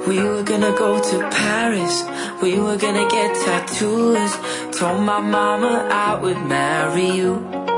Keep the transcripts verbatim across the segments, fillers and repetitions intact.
We were gonna go to Paris, we were gonna get tattoos. Told my mama I would marry you.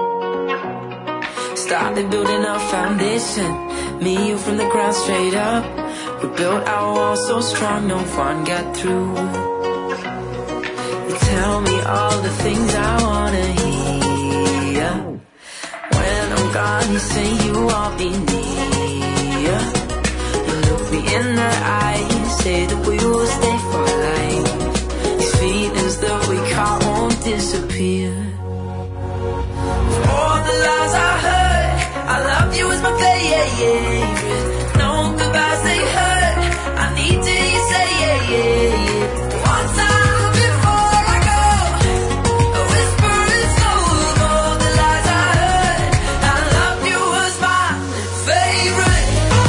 Started building a foundation, me and you from the ground straight up. We built our walls so strong, no one got through. You tell me all the things I wanna hear. When I'm gone, you say you want me near. You look me in the eyes, say that we will stay for life. These feelings that we caught won't disappear. For all the lies I heard, I love you as my favorite. No goodbyes, they hurt, I need to hear you say yeah, yeah, yeah. One time before I go, a whisper is gold. All the lies I heard, I love you was my favorite.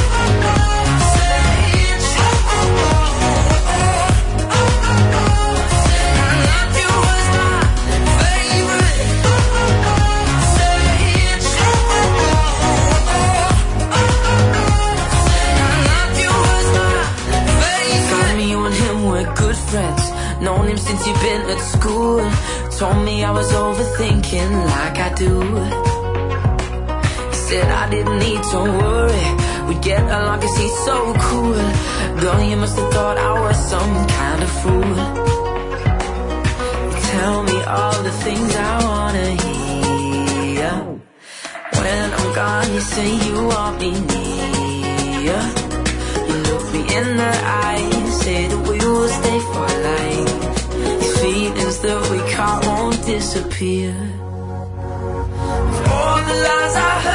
Say it. I love you was my favorite. Say it. I love you was my favorite. Told me you and him were good friends, known him since you've been at school. Told me I was overthinking like I do. He said I didn't need to worry, we'd get along cause he's so cool. Girl, you must have thought I was some kind of fool. You tell me all the things I wanna hear. When I'm gone, you say you want me near. You look me in the eyes, say that we will stay for life. These feelings that we caught won't disappear. For all the lies I heard,